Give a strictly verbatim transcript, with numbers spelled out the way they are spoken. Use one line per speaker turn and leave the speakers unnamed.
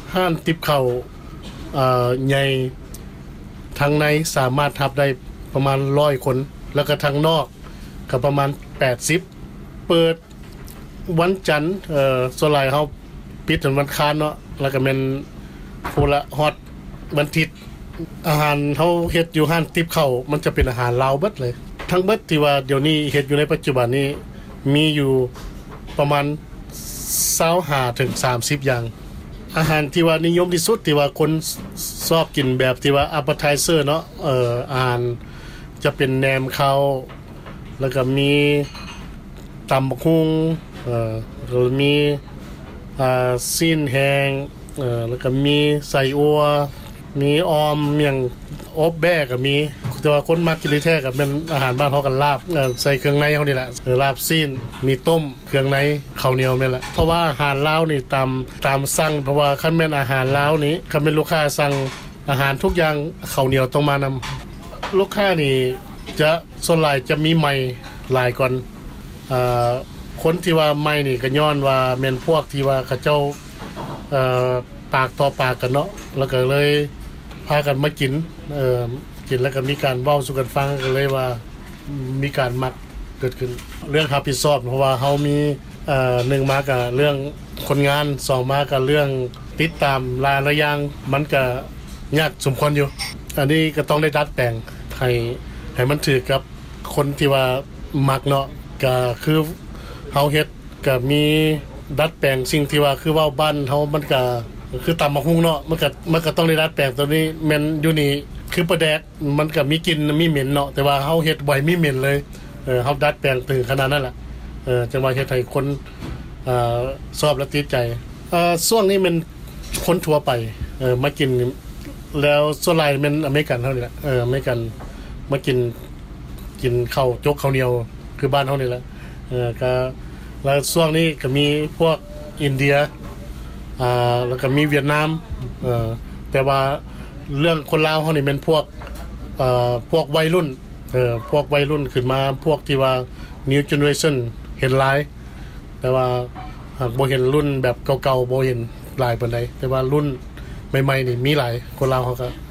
ห้านติบข้าวเอ่อใหญ่ทางในสามารถรับได้ประมาณหนึ่งร้อยคนแล้วก็ทางนอกก็ประมาณแปดสิบเปิดวันจันทร์เอ่อส่วนหลายเฮาปิดถึงวันค้านเนาะแล้วก็แม่นพูละฮอดวันอาทิตย์อาหารเฮาเฮ็ดอยู่ห้านติบข้าวมันจะเป็นอาหารลาวเบิดเลยทั้งเบิดที่ว่าเดี๋ยวนี้เฮ็ดอยู่ในปัจจุบันนี้มีอยู่ประมาณยี่สิบห้าถึงสามสิบอย่างอาหารที่ว่านิยมที่สุดที่ว่าคนชอบกินแบบที่ว่า appetizer เนาะเอ่ออาหารจะเป็นแหนมข้าวแล้วก็มีตำบักหุ่งเอ่อแล้วมีอ่าซีนแห้งเอ่อแล้วก็มีไส้อั่วมีออมเมี่ยงอบแบ้ก็มีแต่ว่าคนมักกินแท้ก็เป็นอาหารบ้านเฮากันลาบเอ่อใส่เครื่องในเฮานี่แหละเออลาบซีนมีต้มเครื่องในข้าวเหนียวแม่นแหละเพราะว่าอาหารลาวนี่ตามตามสั่งเพราะว่าคันแม่นอาหารลาวนี่คันแม่นลูกค้าสั่งอาหารทุกอย่างข้าวเหนียวต้องมานำลูกค้านี่จะส่วนหลายจะมีใหม่หลายก่อนเอ่อคนที่ว่าใหม่นี่ก็ย้อนว่าแม่นพวกที่ว่าเขาเจ้าเอ่อปากต่อปากกันเนาะแล้วก็เลยพากันมากินเอ่อกินแล้วก็มีการเว้าสู่กันฟังก็เลยว่ามีการมักเกิดขึ้นเรื่องรับผิดชอบเพราะว่าเฮามีเอ่อหนึ่งมาก็เรื่องคนงานสองมาก็เรื่องติดตามรายละอย่างมันก็ยากสมควรอยู่อันนี้ก็ต้องได้ดัดแปลงให้ให้มันถือกับคนที่ว่ามักเนาะก็คือเฮาเฮ็ดก็มีดัดแปลงสิ่งที่ว่าคือเว้าบ้านเฮามันก็คือตำบักหุ่งเนาะมันก็มันก็ต้องได้ดัดแปลงตัวนี้แม่นอยู่นี่คือปลาแดกมันก็มีกลิ่นมีเหม็นเนาะแต่ว่าเฮาเฮ็ดบ่อยมีเหม็นเลยเออเฮาดัดแปลงถึงขนาดนั้นล่ะเออจังว่าเฮ็ดให้คนเอ่อชอบและติดใจเอ่อช่วงนี้มันคนทั่วไปเออมากินแล้วส่วนหลายมันอเมริกันเท่านี้แหละเอออเมริกันมากินกินข้าวจกข้าวเหนียวคือบ้านเฮานี่แหละเออก็แล้วช่วงนี้ก็มีพวกอินเดียอ่าแล้วก็มีเวียดนามเอ่อแต่ว่าเรื่องคนลาวเฮานี่เป็นพวกเอ่อพวกวัยรุ่นเอ่อพวกวัยรุ่นขึ้นมาพวกที่ว่า new generation เห็นหลายแต่ว่าหากบ่เห็นรุ่นแบบเก่าๆบ่เห็นหลายปานใดแต่ว่ารุ่นใหม่ๆนี่มีหลายคนลาวเฮาก็